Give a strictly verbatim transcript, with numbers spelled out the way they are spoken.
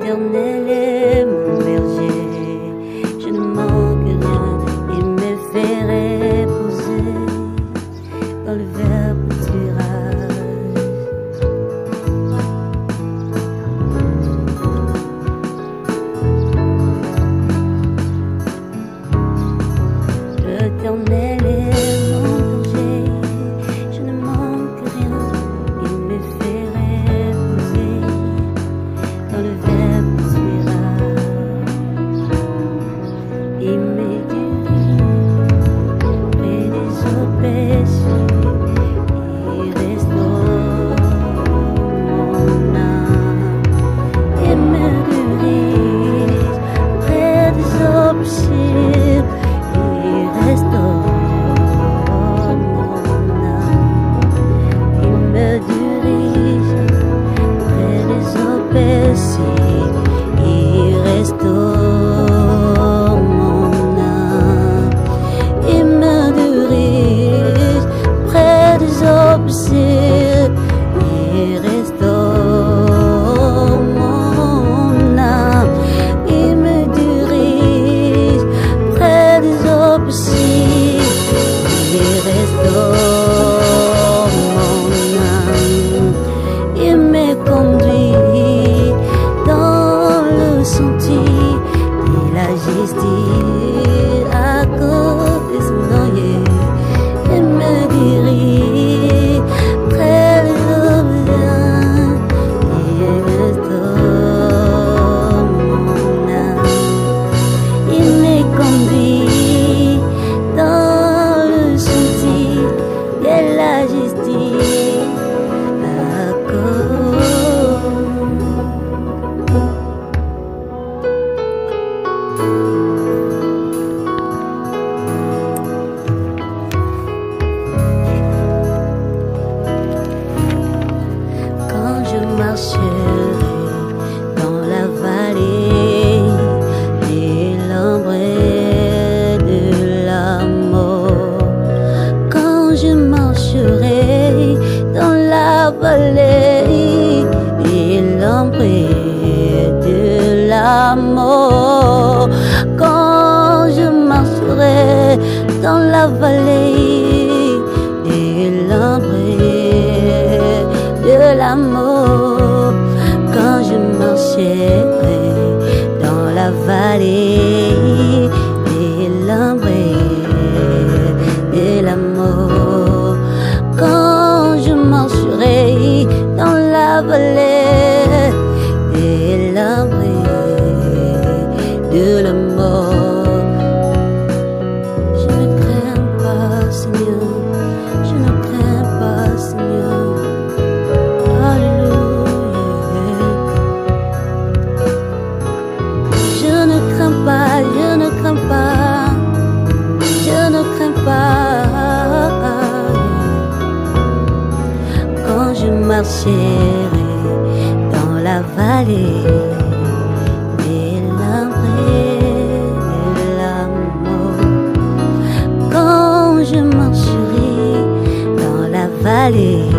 L'Éternel est mon berger, je ne manque rien. Il me fait reposer dans le vert pâturage. L'Éternel est mon berger, je ne manque rien. Il me fait reposer dans le vert pâturage. Il me dirige près des eaux paisibles. Il restaure mon âme. Il me dirige près des eaux paisibles. Il restaure mon âme. Il me dirige près des eaux paisibles. Il restaure mon âme. Il me dirige près des eaux paisibles. Il restaure mon âme. Il me dirige près des eaux paisibles. Il restaure mon âme. Il me conduit dans le sentier de la justice à cause de son nom. Il me dirige près des eaux paisibles. Il restaure mon âme. Il me conduit dans le sentier de la justice à cause. Quand je marcherai dans la vallée de l'ombre de la mort, quand je marcherai dans la vallée de l'ombre de la mort, quand je marcherai dans la vallée de l'ombre de la mort, quand je marcherai dans la vallée de l'ombre de la mort, quand je marcherai dans la vallée de l'ombre de la mort, je ne crains pas, Seigneur, je ne crains pas, Seigneur. Alléluia. Je ne crains pas, je ne crains pas, je ne crains pas. Quand je marcherai dans la vallée de l'ombre de la mort, quand je marcherai dans la vallée